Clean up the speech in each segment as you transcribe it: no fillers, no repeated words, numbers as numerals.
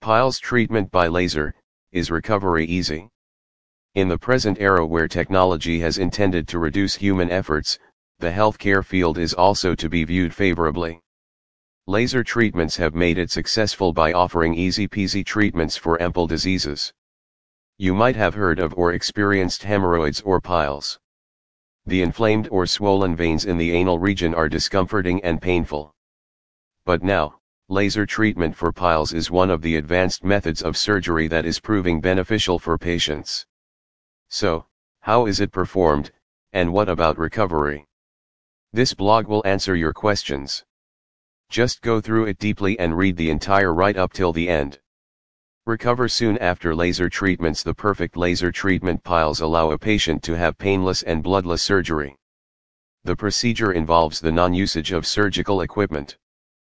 Piles treatment by laser, is recovery easy? In the present era where technology has intended to reduce human efforts, the healthcare field is also to be viewed favorably. Laser treatments have made it successful by offering easy-peasy treatments for ample diseases. You might have heard of or experienced hemorrhoids or piles. The inflamed or swollen veins in the anal region are discomforting and painful. But now, laser treatment for piles is one of the advanced methods of surgery that is proving beneficial for patients. So, how is it performed, and what about recovery? This blog will answer your questions. Just go through it deeply and read the entire right up till the end. Recover soon after laser treatments. The perfect laser treatment piles allow a patient to have painless and bloodless surgery. The procedure involves the non-usage of surgical equipment.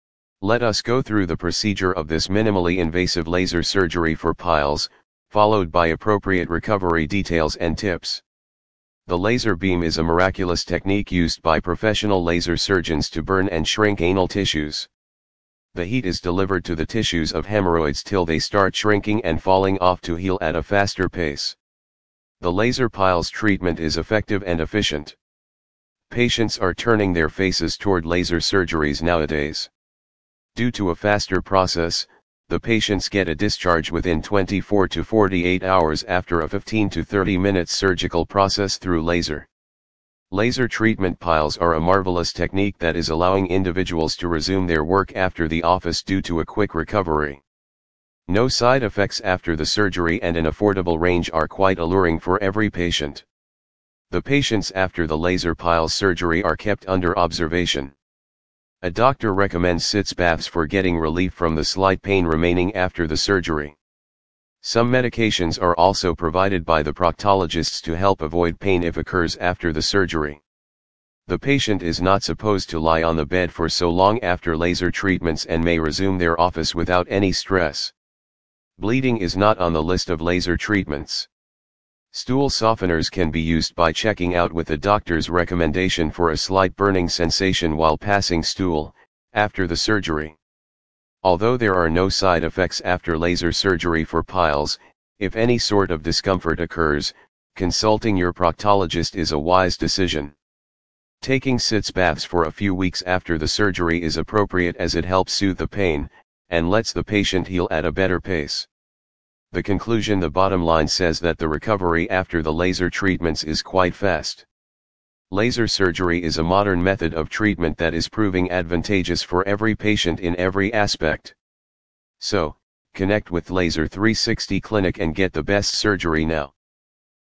Let us go through the procedure of this minimally invasive laser surgery for piles, followed by appropriate recovery details and tips. The laser beam is a miraculous technique used by professional laser surgeons to burn and shrink anal tissues. The heat is delivered to the tissues of hemorrhoids till they start shrinking and falling off to heal at a faster pace. The laser piles treatment is effective and efficient. Patients are turning their faces toward laser surgeries nowadays. Due to a faster process, the patients get a discharge within 24 to 48 hours after a 15 to 30 minutes surgical process through laser. Laser treatment piles are a marvelous technique that is allowing individuals to resume their work after the office due to a quick recovery. No side effects after the surgery and an affordable range are quite alluring for every patient. The patients after the laser piles surgery are kept under observation. A doctor recommends sitz baths for getting relief from the slight pain remaining after the surgery. Some medications are also provided by the proctologists to help avoid pain if occurs after the surgery. The patient is not supposed to lie on the bed for so long after laser treatments and may resume their office without any stress. Bleeding is not on the list of laser treatments. Stool softeners can be used by checking out with a doctor's recommendation for a slight burning sensation while passing stool, after the surgery. Although there are no side effects after laser surgery for piles, if any sort of discomfort occurs, consulting your proctologist is a wise decision. Taking sitz baths for a few weeks after the surgery is appropriate as it helps soothe the pain, and lets the patient heal at a better pace. The conclusion: the bottom line says that the recovery after the laser treatments is quite fast. Laser surgery is a modern method of treatment that is proving advantageous for every patient in every aspect. So, connect with Laser 360 Clinic and get the best surgery now.